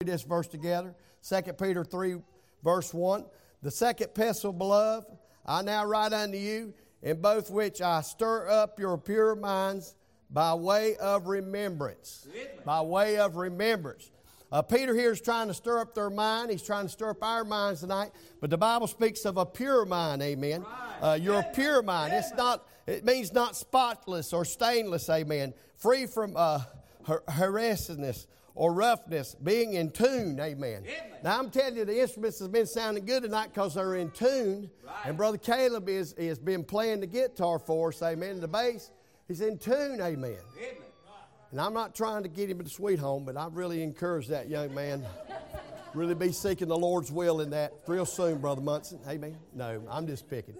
This verse together. 2 Peter 3, verse 1. The second epistle, beloved, I now write unto you, in both which I stir up your pure minds by way of remembrance. By way of remembrance. Peter here is trying to stir up their mind. He's trying to stir up our minds tonight. But the Bible speaks of a pure mind, amen. Your pure mind. It means not spotless or stainless, amen. Free from heresyness or roughness, being in tune, amen. Now I'm telling you, the instruments has been sounding good tonight because they're in tune. Right. And Brother Caleb has been playing the guitar for us, amen, and the bass. He's in tune, amen. And I'm not trying to get him to Sweet Home, but I really encourage that young man. Really be seeking the Lord's will in that real soon, Brother Munson. Amen. No, I'm just picking.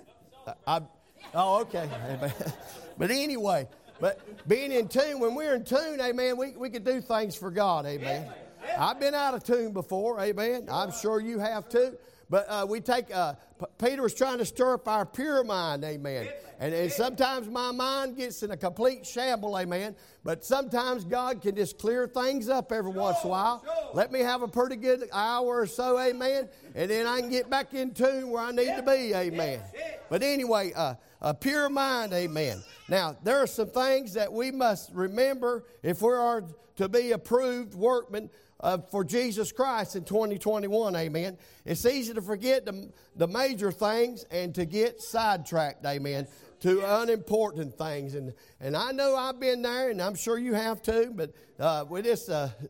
Okay. Amen. But anyway, but being in tune, when we're in tune, amen, we can do things for God, amen. I've been out of tune before, amen. I'm sure you have too. But Peter was trying to stir up our pure mind, amen. And sometimes my mind gets in a complete shamble, amen. But sometimes God can just clear things up every once in a while. Let me have a pretty good hour or so, amen. And then I can get back in tune where I need to be, amen. But anyway, a pure mind, amen. Now, there are some things that we must remember if we are to be approved workmen for Jesus Christ in 2021, amen. It's easy to forget the major things and to get sidetracked, amen, to unimportant things. And I know I've been there, and I'm sure you have too, but we just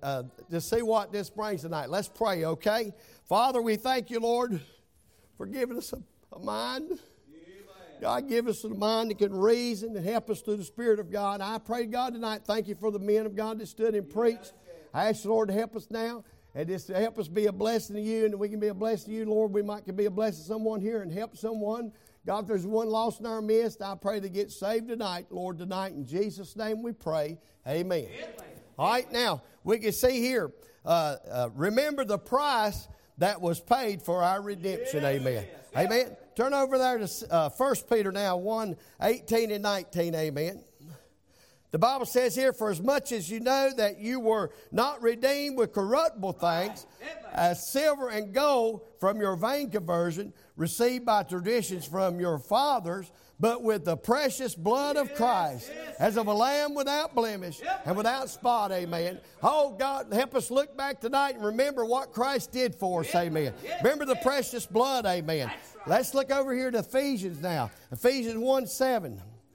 see what this brings tonight. Let's pray, okay? Father, we thank you, Lord, for giving us a mind. God, give us a mind that can reason and help us through the Spirit of God. I pray, God, tonight, thank you for the men of God that stood and preached. I ask the Lord to help us now and just to help us be a blessing to you, and we can be a blessing to you, Lord. We might can be a blessing to someone here and help someone. God, if there's one lost in our midst, I pray they get saved tonight, Lord, tonight. In Jesus' name we pray. Amen. All right, now, we can see here, remember the price that was paid for our redemption. Amen. Amen. Turn over there to 1 Peter now, 1, 18 and 19. Amen. The Bible says here, for as much as you know that you were not redeemed with corruptible things, as silver and gold from your vain conversion, received by traditions from your fathers, but with the precious blood of Christ, as of a lamb without blemish and without spot, amen. Oh, God, help us look back tonight and remember what Christ did for us, amen. Remember the precious blood, amen. Let's look over here to Ephesians now. Ephesians 1:7.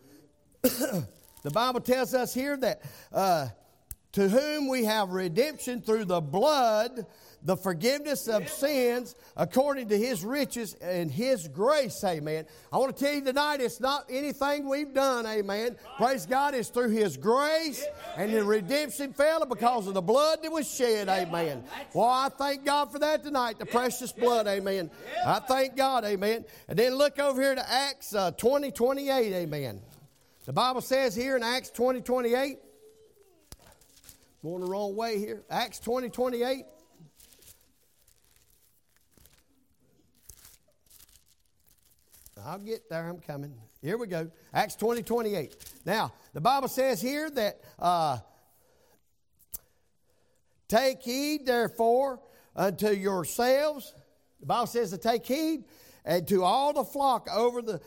The Bible tells us here that to whom we have redemption through the blood, the forgiveness of sins, according to His riches and His grace, amen. I want to tell you tonight, it's not anything we've done, amen. Praise God, it's through His grace, and the redemption fell because of the blood that was shed, amen. Well, I thank God for that tonight, the precious blood, amen. I thank God, amen. And then look over here to Acts 20:28, amen. The Bible says here in Acts 20:28, going the wrong way here, Acts 20:28. I'll get there, I'm coming. Here we go, Acts 20:28. Now, the Bible says here that, take heed therefore unto yourselves. The Bible says to take heed and to all the flock over the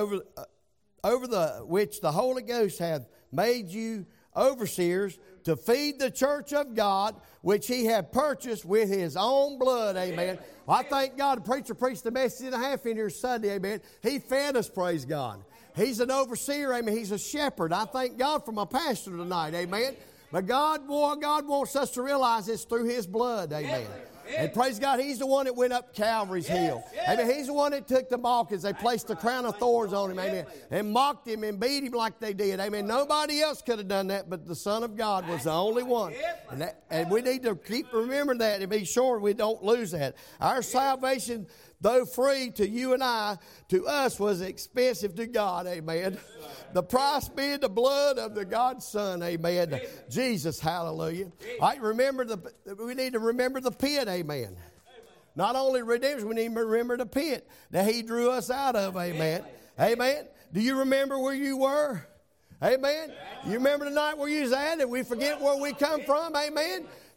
which the Holy Ghost hath made you overseers, to feed the church of God, which He had purchased with His own blood, amen. Well, I thank God the preacher preached the message and a half in here Sunday, amen. He fed us, praise God. He's an overseer, amen. He's a shepherd. I thank God for my pastor tonight, amen. But God wants us to realize it's through His blood, amen. And praise God, He's the one that went up Calvary's hill. Amen. He's the one that took the mark as they placed the crown of thorns on Him. Amen. And mocked Him and beat Him like they did. Amen. Nobody else could have done that, but the Son of God was the only one. And we need to keep remembering that and be sure we don't lose that. Our salvation, though free to you and I, to us was expensive to God. Amen. The price being the blood of the God's Son. Amen. Jesus, hallelujah. All right, we need to remember the pit. Amen. Not only redemption, we need to remember the pit that He drew us out of. Amen. Amen. Do you remember where you were? Amen. You remember the night where you was at and we forget where we come from? Amen.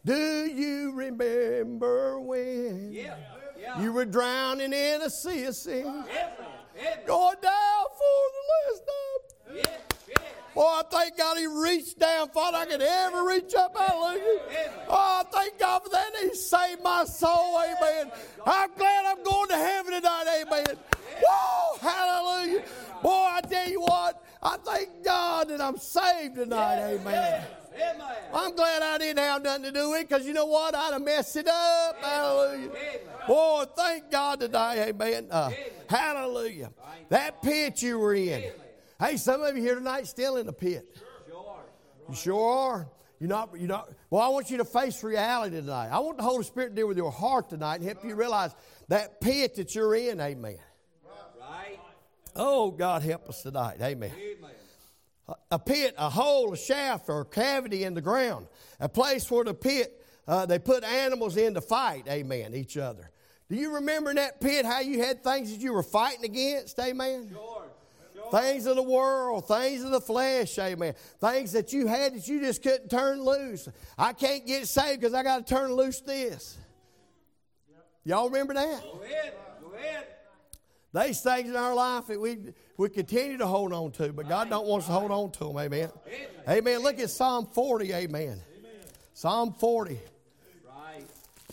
Do you remember when you were drowning in a sea of sin? Going down for the last time. Boy, I thank God He reached down farther than I could ever reach up. Hallelujah. Oh, I thank God for that. He saved my soul. Amen. I'm glad I'm going to heaven tonight. Amen. Whoa, hallelujah. Boy, I tell you what, I thank God that I'm saved tonight. Amen. I'm glad I didn't have nothing to do with it, because you know what? I'd have messed it up. Hallelujah. Boy, thank God tonight. Amen. Hallelujah. That pit you were in. Hey, some of you here tonight still in the pit. You sure are. You're not. Well, I want you to face reality tonight. I want the Holy Spirit to deal with your heart tonight and help you realize that pit that you're in. Amen. Right. Oh, God help us tonight. Amen. A pit, a hole, a shaft, or a cavity in the ground. A place where the pit, they put animals in to fight, amen, each other. Do you remember in that pit how you had things that you were fighting against, amen? Sure. Things of the world, things of the flesh, amen. Things that you had that you just couldn't turn loose. I can't get saved because I got to turn loose this. Y'all remember that? Go ahead. These things in our life that we continue to hold on to, but God don't want us to hold on to them, amen. Amen. Look at Psalm 40, amen. Psalm 40. Right.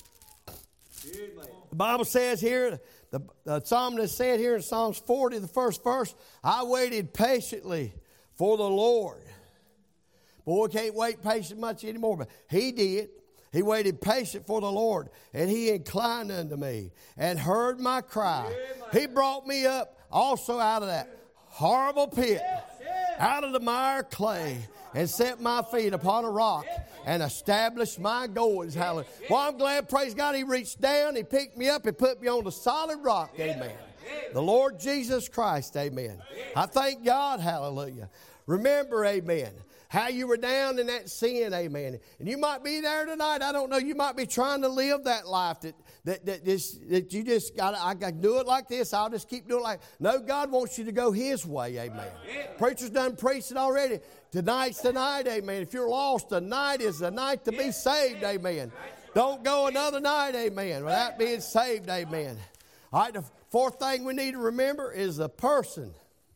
The Bible says here, the psalmist said here in Psalms 40, the first verse, I waited patiently for the Lord. Boy, we can't wait patient much anymore, but He did. He waited patient for the Lord, and He inclined unto me and heard my cry. He brought me up also out of that horrible pit, out of the mire clay, and set my feet upon a rock and established my goings. Hallelujah. Well, I'm glad, praise God, He reached down, He picked me up, He put me on the solid rock. Amen. The Lord Jesus Christ. Amen. I thank God. Hallelujah. Remember, amen, how you were down in that sin, amen. And you might be there tonight. I don't know. You might be trying to live that life that you just got. I got to do it like this. I'll just keep doing it like. No, God wants you to go His way, amen. Preacher's done preached it already. Tonight's the night, amen. If you're lost, tonight is the night to be saved, amen. Don't go another night, amen, without being saved, amen. All right. The fourth thing we need to remember is the person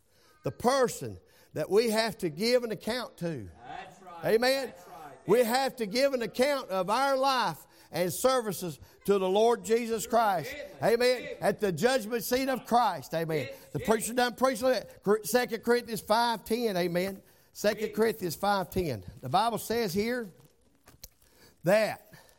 that we have to give an account to. That's right. Amen. That's right. We have to give an account of our life and services to the Lord Jesus Christ. Amen. At the judgment seat of Christ. Amen. The preacher done preached that. 2 Corinthians 5:10. Amen. 2 Corinthians 5:10. The Bible says here that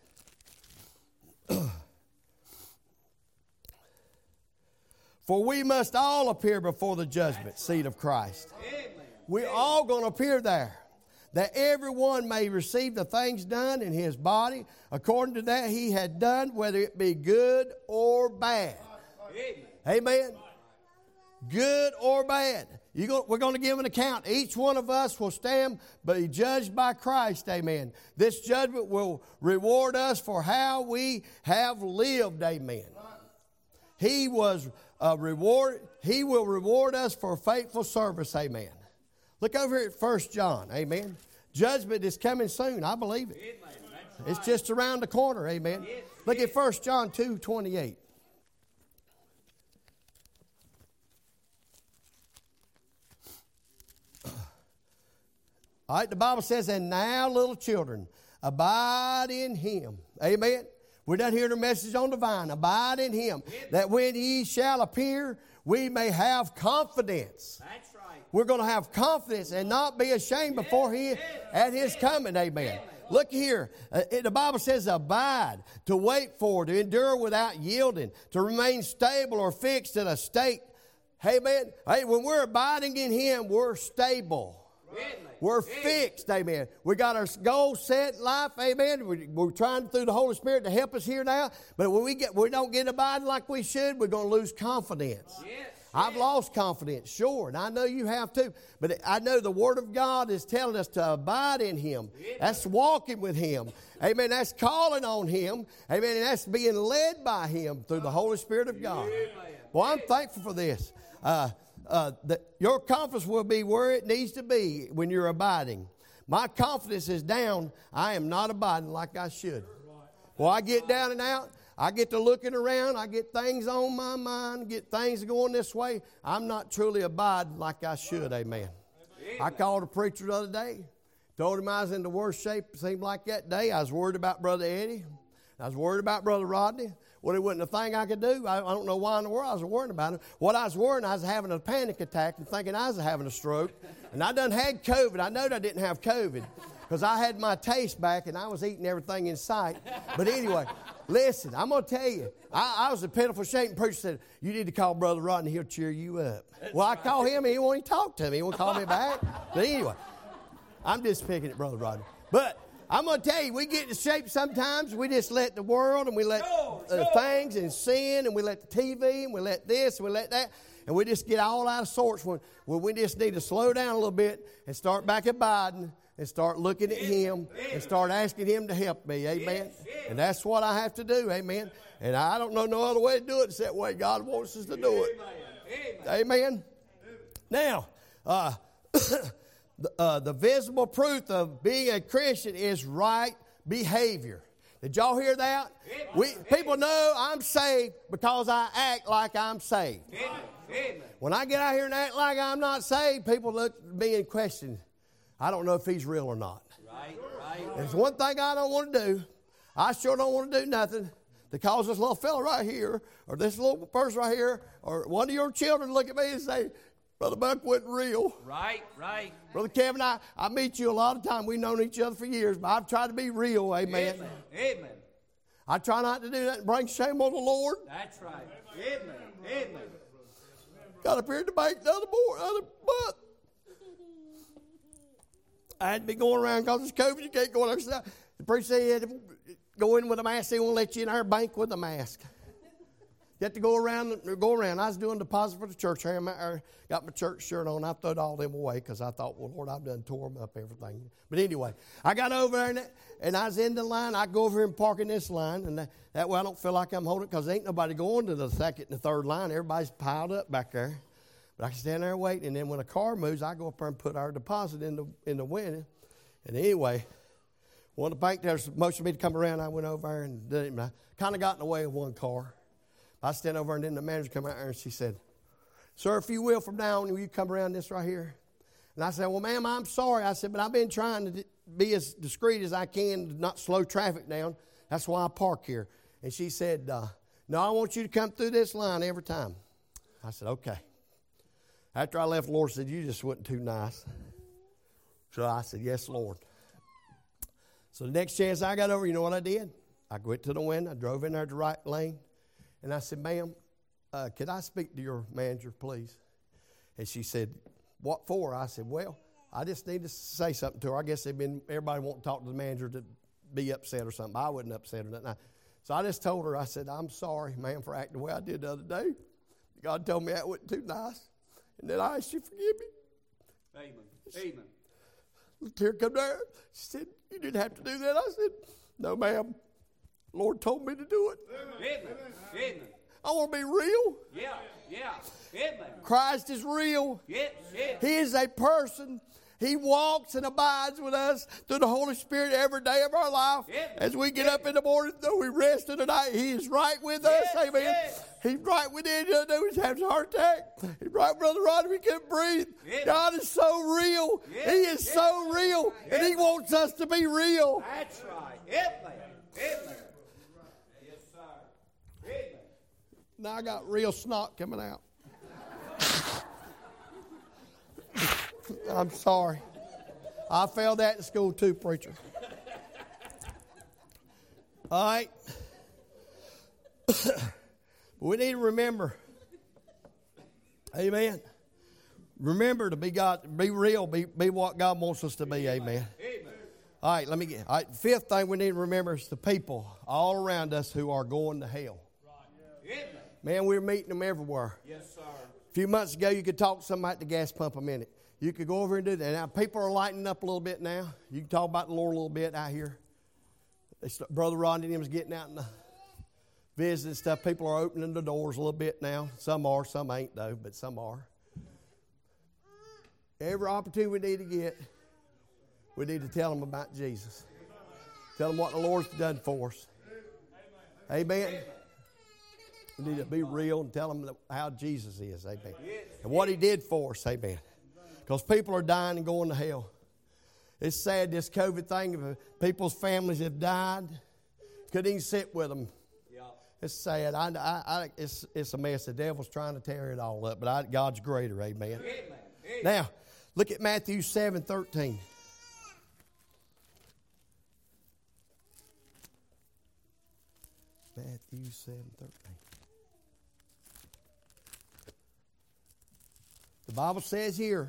for we must all appear before the judgment seat of Christ. We're all going to appear there, that everyone may receive the things done in his body according to that he had done, whether it be good or bad. Amen. Good or bad. We're going to give an account. Each one of us will stand, be judged by Christ. Amen. This judgment will reward us for how we have lived. Amen. He will reward us for faithful service. Amen. Look over here at 1 John. Amen. Judgment is coming soon. I believe it. It's just around the corner. Amen. Look at 1 John 2:28. All right, the Bible says, and now, little children, abide in Him. Amen. We're done hearing a message on the vine. Abide in Him, that when He shall appear, we may have confidence. That's right. We're going to have confidence and not be ashamed before Him at His coming. Amen. Look here. The Bible says abide, to wait for, to endure without yielding, to remain stable or fixed in a state. Amen. Hey, when we're abiding in Him, we're stable. We're fixed, amen. We got our goal set in life, amen. We're trying through the Holy Spirit to help us here now. But when we don't get abiding like we should, we're going to lose confidence. Yes. I've lost confidence, sure, and I know you have too. But I know the Word of God is telling us to abide in Him. That's walking with Him. Amen. That's calling on Him. Amen. And that's being led by Him through the Holy Spirit of God. Well, I'm thankful for this. Your confidence will be where it needs to be when you're abiding. My confidence is down. I am not abiding like I should. Well, I get down and out. I get to looking around. I get things on my mind, get things going this way. I'm not truly abiding like I should, amen. I called a preacher the other day. Told him I was in the worst shape it seemed like that day. I was worried about Brother Eddie. I was worried about Brother Rodney. Well, it wasn't a thing I could do. I don't know why in the world I was worrying about it. What I was worrying, I was having a panic attack and thinking I was having a stroke. And I done had COVID. I knowed I didn't have COVID because I had my taste back and I was eating everything in sight. But anyway, listen, I'm going to tell you, I was a pitiful shape, and preacher said, you need to call Brother Rodney. He'll cheer you up. Well, I called him and he won't even talk to me. He won't call me back. But anyway, I'm just picking at Brother Rodney. But I'm going to tell you, we get in shape sometimes. We just let the world and we let things and sin and we let the TV and we let this and we let that. And we just get all out of sorts when we just need to slow down a little bit and start back abiding and start looking at Him and start asking Him to help me. Amen. And that's what I have to do. Amen. And I don't know no other way to do it except the way God wants us to do it. Amen. Now, the visible proof of being a Christian is right behavior. Did y'all hear that? People know I'm saved because I act like I'm saved. When I get out here and act like I'm not saved, people look at me and question, I don't know if he's real or not. There's one thing I don't want to do. I sure don't want to do nothing to cause this little fella right here or this little person right here or one of your children look at me and say, Brother Buck wasn't real. Right. Brother Kevin, I meet you a lot of time. We've known each other for years, but I've tried to be real, amen. Amen. I try not to do that and bring shame on the Lord. That's right. Amen. Got up here to make another month. I had to be going around because it's COVID. You can't go outside. The preacher said you had to go in with a mask. They won't let you in our bank with a mask. You have to go around. I was doing deposit for the church. I got my church shirt on. I threw all them away because I thought, well, Lord, I've done tore them up, everything. But anyway, I got over there and I was in the line. I go over here and park in this line. And that way I don't feel like I'm holding it because ain't nobody going to the second and the third line. Everybody's piled up back there. But I can stand there and wait. And then when a car moves, I go up there and put our deposit in the window. And anyway, when the bank there motioned me to come around, I went over there and did it. And I kind of got in the way of one car. I stand over and then the manager come out there and she said, sir, if you will, from now on, will you come around this right here? And I said, well, ma'am, I'm sorry. I said, but I've been trying to be as discreet as I can to not slow traffic down. That's why I park here. And she said, no, I want you to come through this line every time. I said, okay. After I left, the Lord said, you just wasn't too nice. So I said, yes, Lord. So the next chance I got over, you know what I did? I went to the window. I drove in there to the right lane. And I said, ma'am, could I speak to your manager, please? And she said, what for? I said, well, I just need to say something to her. I guess everybody won't talk to the manager to be upset or something. I wasn't upset or nothing. So I just told her, I said, I'm sorry, ma'am, for acting the way I did the other day. God told me that wasn't too nice. And then I asked you to forgive me. Amen. The tear come there. She said, you didn't have to do that. I said, no, ma'am. The Lord told me to do it. Amen. I want to be real. Yeah. Amen. Christ is real. Yes. He is a person. He walks and abides with us through the Holy Spirit every day of our life. As we get up in the morning, though we rest in the night, He is right with us. Amen. He's right with Eddie. He's having a heart attack. He's right with Brother Rodney. We can't breathe. God is so real. He is so real. And He wants us to be real. That's right. Amen. Yes, sir. Amen. Now I got real snot coming out. I'm sorry. I failed that in school too, preacher. All right. We need to remember. Amen. Remember to be God, be real, be what God wants us to be. Amen. All right, all right, fifth thing we need to remember is the people all around us who are going to hell. Man, we're meeting them everywhere. Yes, sir. A few months ago, you could talk to somebody at the gas pump a minute. You could go over and do that. Now, people are lightening up a little bit now. You can talk about the Lord a little bit out here. Brother Rodney and them is getting out and visiting and stuff. People are opening the doors a little bit now. Some are, some ain't though, but some are. Every opportunity we need to get, we need to tell them about Jesus. Tell them what the Lord's done for us. Amen. We need to be real and tell them how Jesus is. Amen. And what he did for us. Amen. Because people are dying and going to hell. It's sad, this COVID thing. People's families have died. Couldn't even sit with them. It's sad. It's a mess. The devil's trying to tear it all up. But God's greater. Amen. Now, look at Matthew 7:13. Matthew 7:13. The Bible says here,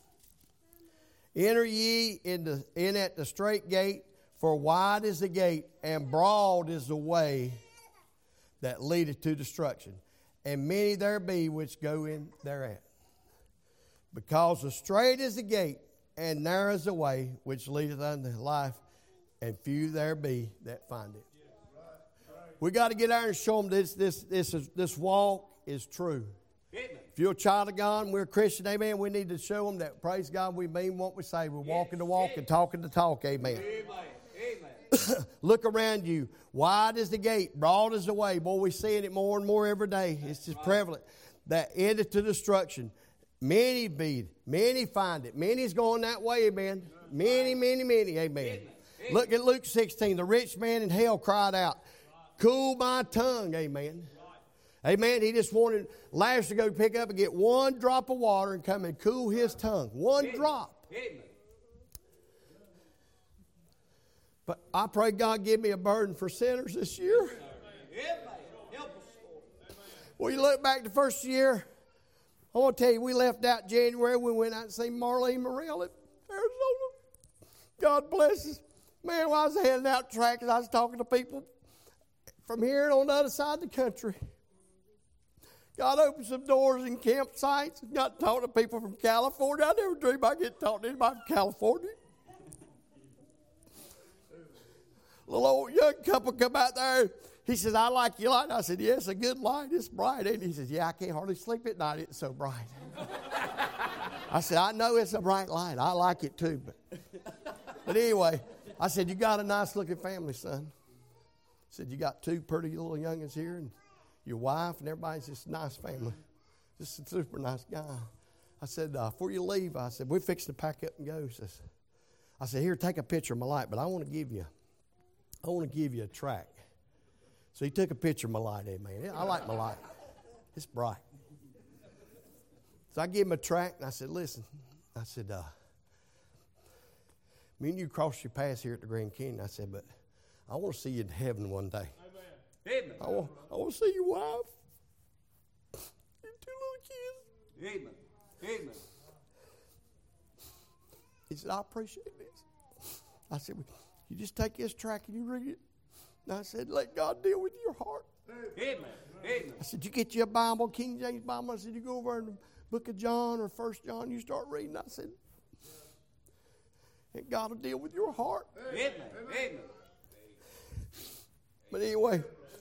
enter ye in at the strait gate, for wide is the gate, and broad is the way that leadeth to destruction, and many there be which go in thereat. Because the strait is the gate, and narrow is the way which leadeth unto life, and few there be that find it. We got to get out and show them this walk is true. If you're a child of God and we're a Christian, amen, we need to show them that, praise God, we mean what we say. We're walking the walk and talking the talk, amen. Look around you. Wide is the gate, broad is the way. Boy, we're seeing it more and more every day. It's just prevalent. That endeth to destruction. Many find it. Many's going that way, amen. Many, amen. Look at Luke 16. The rich man in hell cried out, cool my tongue, amen. Amen. He just wanted Lazarus to go pick up and get one drop of water and come and cool his tongue. One drop. But I pray God give me a burden for sinners this year. Well, you look back the first year, I want to tell you, we left out January. We went out and seen Marlene Morrell at Arizona. God bless us. Man, while I was handing out tracts, I was talking to people from here and on the other side of the country. God opened some doors in campsites. Got to talk to people from California. I never dreamed I'd get to talk to anybody from California. Little old young couple come out there. He says, I like your light. I said, yes, a good light. It's bright. And he says, yeah, I can't hardly sleep at night. It's so bright. I said, I know it's a bright light. I like it too. But anyway, I said, you got a nice looking family, son. I said, you got two pretty little youngins here and your wife and everybody's just a nice family. Just a super nice guy. I said, before you leave, I said, we're fixing to pack up and go. I said, here, take a picture of my light, but I want to give you a track. So he took a picture of my light, amen. I like my light. It's bright. So I gave him a track, and I said, listen. I said, me and you crossed your paths here at the Grand Canyon. I said, but I want to see you in heaven one day. Amen. I want to see your wife and two little kids. Amen. Amen. He said, I appreciate this. I said, you just take this track and you read it. And I said, let God deal with your heart. Amen. Amen. I said, you get you a Bible, King James Bible. I said, you go over in the book of John or 1 John, you start reading. I said, and God will deal with your heart. Amen. Amen. But anyway,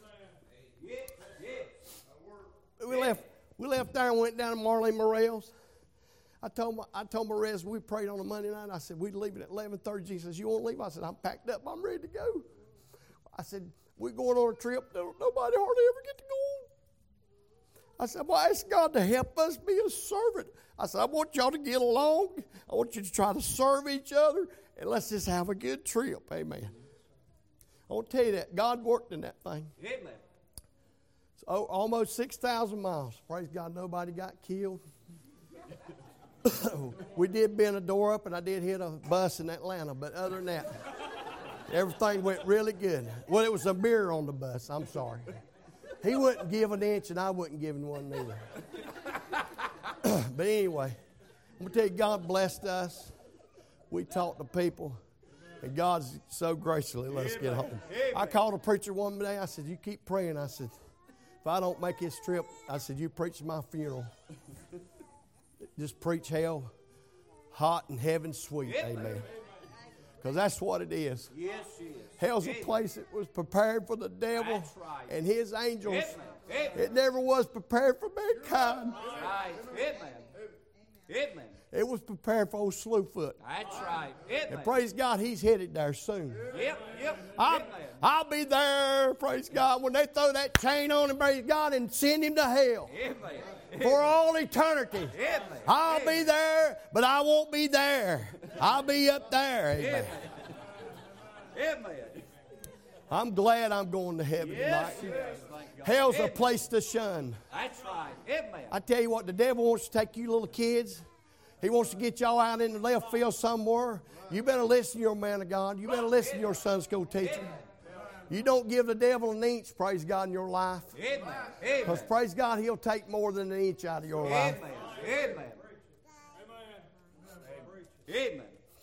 we left there and went down to Marlene Morrell's. I told Morrell's, we prayed on a Monday night. I said, we'd leave it at 11:30. She says, you won't leave? I said, I'm packed up. I'm ready to go. I said, we're going on a trip. Nobody hardly ever get to go on. I said, well, I ask God to help us be a servant. I said, I want y'all to get along. I want you to try to serve each other, and let's just have a good trip. Amen. I want to tell you that God worked in that thing. Amen. So, almost 6,000 miles. Praise God, nobody got killed. We did bend a door up, and I did hit a bus in Atlanta, but other than that, everything went really good. Well, it was a mirror on the bus. I'm sorry. He wouldn't give an inch, and I wouldn't give him one neither. But anyway, I'm going to tell you, God blessed us. We talked to people, and God's so graciously let us get home. I called a preacher one day. I said, you keep praying. I said, if I don't make this trip, I said, you preach my funeral. Just preach hell hot and heaven sweet. Amen. Because that's what it is. Yes, it is. Hell's a place that was prepared for the devil and his angels. Amen. It never was prepared for mankind. Right. Amen. Amen. It was prepared for old Slewfoot. That's right. Amen. And praise God, he's headed there soon. Yep. Amen. I'll be there, praise God, when they throw that chain on him, praise God, and send him to hell Amen. for all eternity. Amen. I'll be there, but I won't be there. I'll be up there. Amen. Amen. I'm glad I'm going to heaven Yes. tonight. Yes. Thank God. Hell's a Amen. place to shun. That's right. Amen. I tell you what, the devil wants to take you little kids. He wants to get y'all out in the left field somewhere. You better listen to your man of God. You better listen to your Sunday school teacher. You don't give the devil an inch, praise God, in your life. Amen. Because Amen. praise God, he'll take more than an inch out of your life. Amen. Amen. Amen.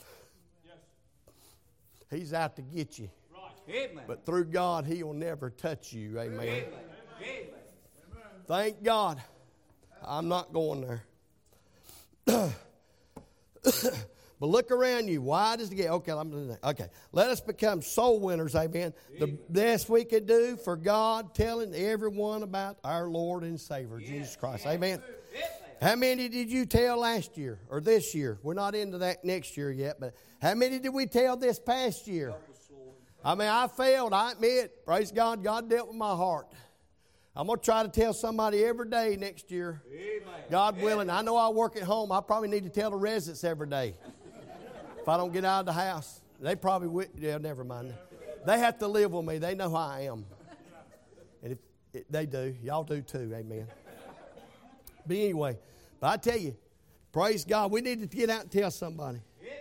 He's out to get you. Amen. But through God, he'll never touch you. Amen. Amen. Amen. Thank God. I'm not going there. But look around you. Wide as the gate. Okay. Let us become soul winners. Amen. The best we could do for God, telling everyone about our Lord and Savior, Jesus Christ. Amen. How many did you tell last year or this year? We're not into that next year yet, but how many did we tell this past year? I mean, I failed. I admit. Praise God. God dealt with my heart. I'm going to try to tell somebody every day next year. Amen. God willing. I know I work at home. I probably need to tell the residents every day. If I don't get out of the house, they probably would. Yeah, never mind. They have to live with me. They know who I am. And if they do, y'all do too. Amen. But anyway, but I tell you, praise God, we need to get out and tell somebody.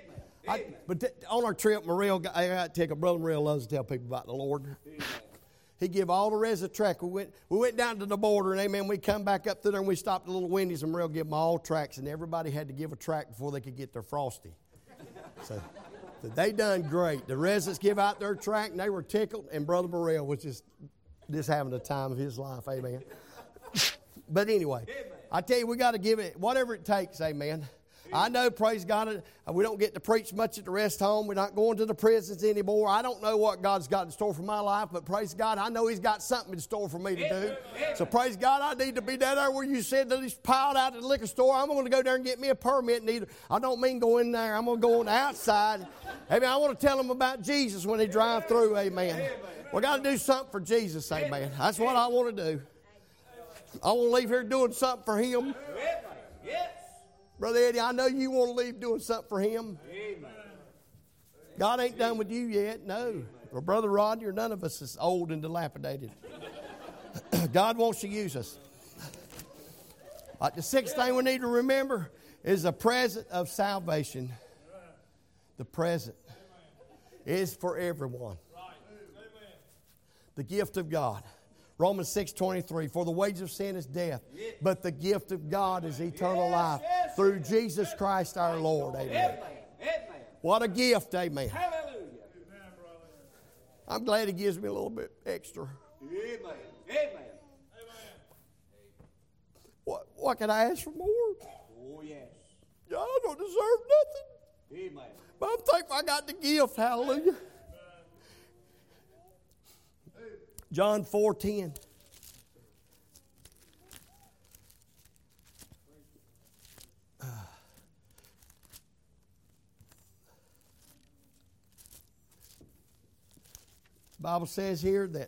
On our trip, Brother Morrell loves to tell people about the Lord. He give all the rest of the track. We went down to the border, and amen, we come back up through there, and we stopped at Little Wendy's, and Morrell give them all tracks, and everybody had to give a track before they could get their Frosty. So they done great. The residents give out their track, and they were tickled, and Brother Morrell was just having the time of his life, amen. But anyway, I tell you, we got to give it whatever it takes, amen. I know, praise God, we don't get to preach much at the rest home. We're not going to the prisons anymore. I don't know what God's got in store for my life, but praise God, I know He's got something in store for me to do. So praise God, I need to be down there where you said that He's piled out at the liquor store. I'm going to go there and get me a permit. I don't mean go in there. I'm going to go on the outside. Amen. I want to tell them about Jesus when they drive through. Amen. We got to do something for Jesus. Amen. That's what I want to do. I want to leave here doing something for Him. Yes. Brother Eddie, I know you want to leave doing something for Him. Amen. God ain't done with you yet, no. Or Brother Rodney, or none of us is old and dilapidated. God wants to use us. The sixth thing we need to remember is the present of salvation. The present is for everyone. The gift of God. Romans 6:23, for the wages of sin is death, but the gift of God is eternal life through Jesus Christ our Lord. Amen. What a gift, amen. Hallelujah. I'm glad He gives me a little bit extra. Amen. Amen. What can I ask for more? Oh, yes. I don't deserve nothing. Amen. But I'm thankful I got the gift. Hallelujah. John 4:10. The Bible says here that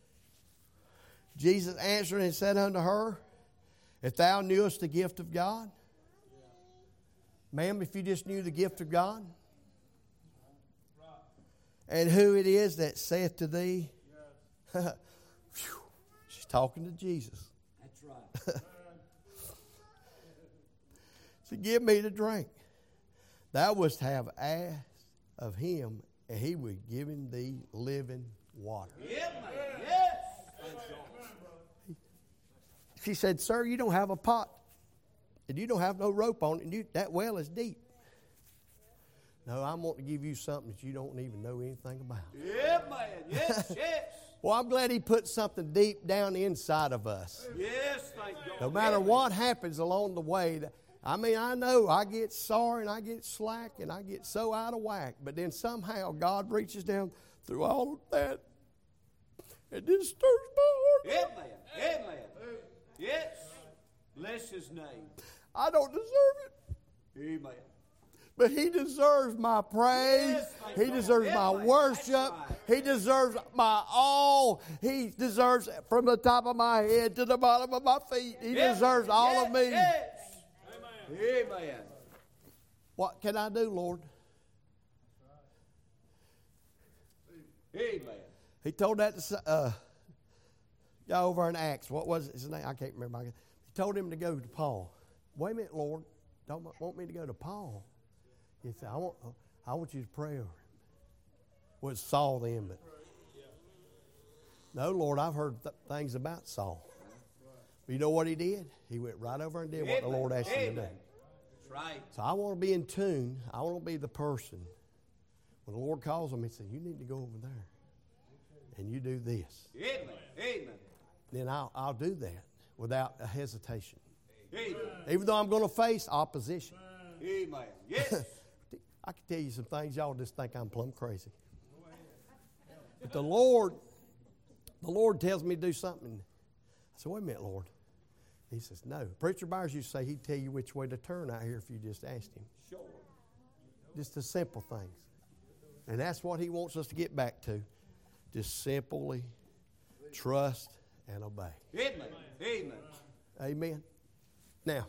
Jesus answered and said unto her, if thou knewest the gift of God, ma'am, if you just knew the gift of God, and who it is that saith to thee, she's talking to Jesus. That's right. She give me to drink. Thou wouldst have asked of Him, and He would give him thee living water. Amen. Yes. She said, sir, you don't have a pot, and you don't have no rope on it, and that well is deep. No, I'm wanting to give you something that you don't even know anything about. Amen. Yes, yes. Well, I'm glad He put something deep down inside of us. Yes, thank God. No matter what happens along the way, I know I get sorry and I get slack and I get so out of whack, but then somehow God reaches down through all of that and just stirs my heart. Amen. Amen. Yes. Bless His name. I don't deserve it. Amen. But He deserves my praise. Yes, thank He God. deserves Yes, my ma'am. worship. That's right. He deserves my all. He deserves from the top of my head to the bottom of my feet. He Yes, deserves all yes, of me. Yes. Amen. What can I do, Lord? Amen. He told that to guy over in Acts. What was his name? I can't remember. He told him to go to Paul. Wait a minute, Lord. Don't want me to go to Paul. He said, I want you to pray over him. Well, it's Saul then, but no, Lord, I've heard things about Saul. But you know what he did? He went right over and did what the Lord asked him to do. That's right. So I want to be in tune. I want to be the person. When the Lord calls him, He said, you need to go over there and you do this. Amen. Amen. Then I'll do that without a hesitation. Amen. Even though I'm going to face opposition. Amen. Yes. I can tell you some things y'all just think I'm plumb crazy. But the Lord tells me to do something. I said, wait a minute, Lord. He says, no. Preacher Byers used to say he'd tell you which way to turn out here if you just asked him. Sure. Just the simple things. And that's what He wants us to get back to. Just simply trust and obey. Amen. Amen. Amen. Now,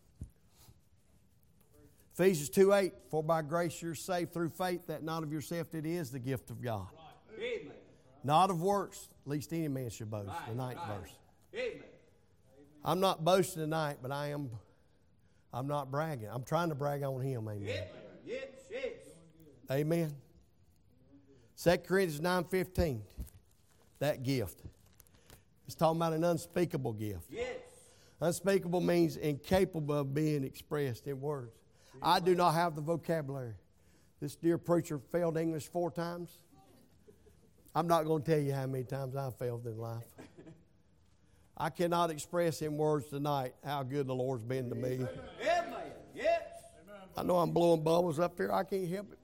Ephesians 2:8, for by grace you're saved through faith, that not of yourself, it is the gift of God. Amen. Not of works, lest any man should boast. The ninth verse. Amen. I'm not boasting tonight, but I'm not bragging. I'm trying to brag on Him. Amen. Amen. Yes. Yes. Amen. 2 Corinthians 9:15, that gift. It's talking about an unspeakable gift. Yes. Unspeakable means incapable of being expressed in words. I do not have the vocabulary. This dear preacher failed English 4 times. I'm not going to tell you how many times I've failed in life. I cannot express in words tonight how good the Lord's been to me. Amen. Yes. I know I'm blowing bubbles up here. I can't help it.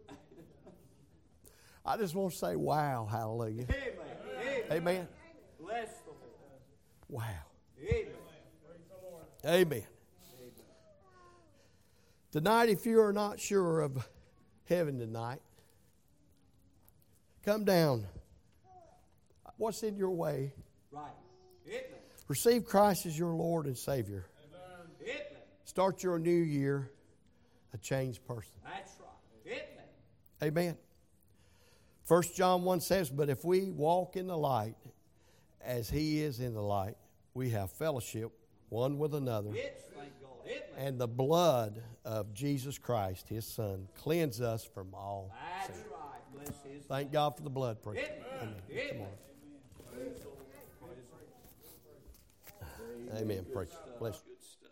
I just want to say, wow, hallelujah. Amen. Amen. Bless the Lord. Wow. Amen. Amen. Tonight, if you are not sure of heaven tonight, come down. What's in your way? Right. Amen. Receive Christ as your Lord and Savior. Amen. Start your new year a changed person. That's right. Amen. Amen. 1 John 1 says, but if we walk in the light as He is in the light, we have fellowship one with another. Yes. Thank God. Amen. And the blood of Jesus Christ, His Son, cleanse us from all That's sin. right. Bless His Thank God for the blood, preacher. Amen. Amen. Come Amen. on. Amen, preacher. Bless you. Good stuff.